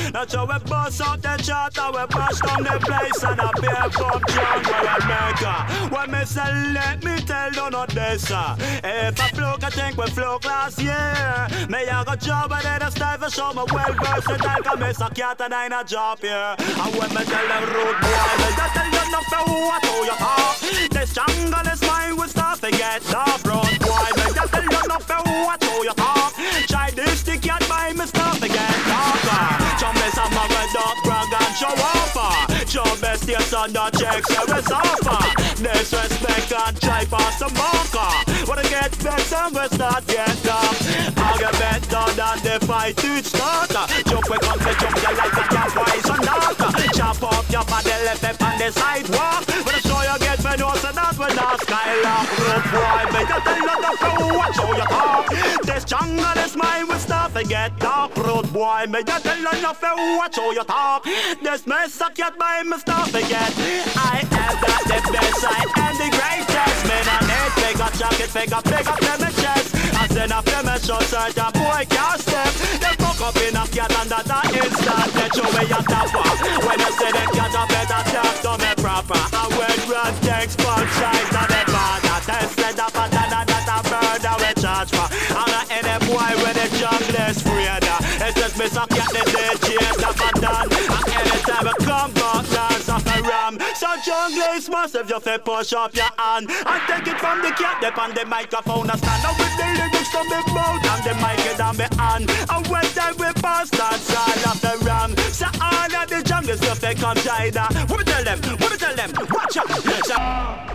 That's how we bust out the chart and we bust down the place and a beer pump jungle America. When me say let me tell you not this. If I fluke, I think we fluke last year. Me I got job and then I style for show me well versatile. Cause me a cat and I ain't a job here. And when me tell them rude boy, me just tell you not for who I told you talk. This jungle is mine, we start to get off road boy. Me just tell you not for who I told you talk. Try this stick cat by me start to get off. Jump this up my red dog brag and show off. Jump best yes on the checks so it's offer. Disrespect and try pass some bunker. Wanna get vexed and we start get up. I'll get better than the fight to start. Jump we come to jump you like a cat wise or not. Chop up your body left up on the sidewalk. But I'm sure you get me know so that's when I skylock. Road boy, me just tell you the flow, watch how you talk. This jungle is mine, we start to get dark. Road boy, me just tell you the flow, watch how you talk. This mess I can't buy me start to get. I am got the best, I am the greatest. Man on it, figure jacket, figure pick up them in chest. I send up them in short search, a boy can't step. They fuck up in a cat and that a instant. Get you way you topper. When you say the cat a better talk to me proper. I went run tanks, punch sides on the border. Tested up a dana that a murder we charge for. I'm not any boy with the jungle is afraid. It's just me suck at the DJ that I done. And anytime I come back, dance off a ram. So jungle is massive, you fi push up your hand and take it from the cat, dip on the microphone and stand up with the lyrics from the mouth and the mic in on me hand. And when time we pass, that's all of the ram. So all of the jungle stuff they come China. What me tell them? What me tell them? Watch out! So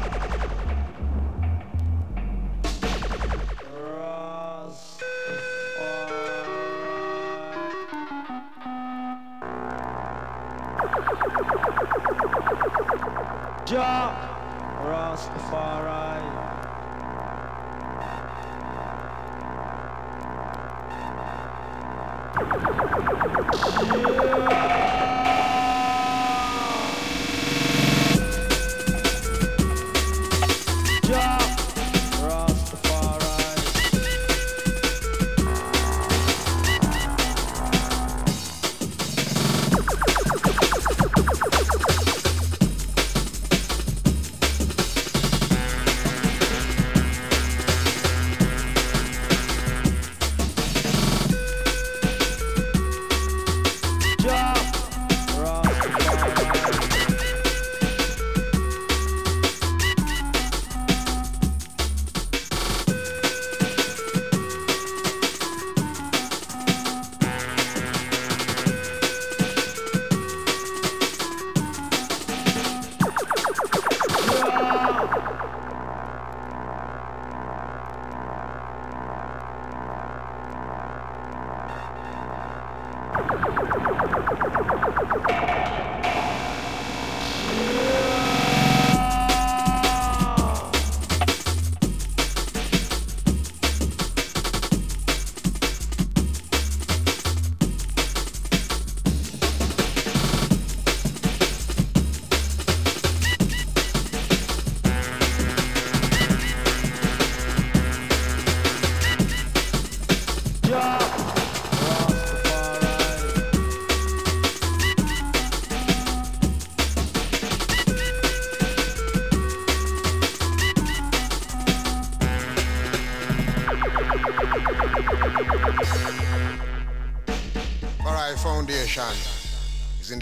Jah Rastafari. Jah Rastafari. Alright, foundation.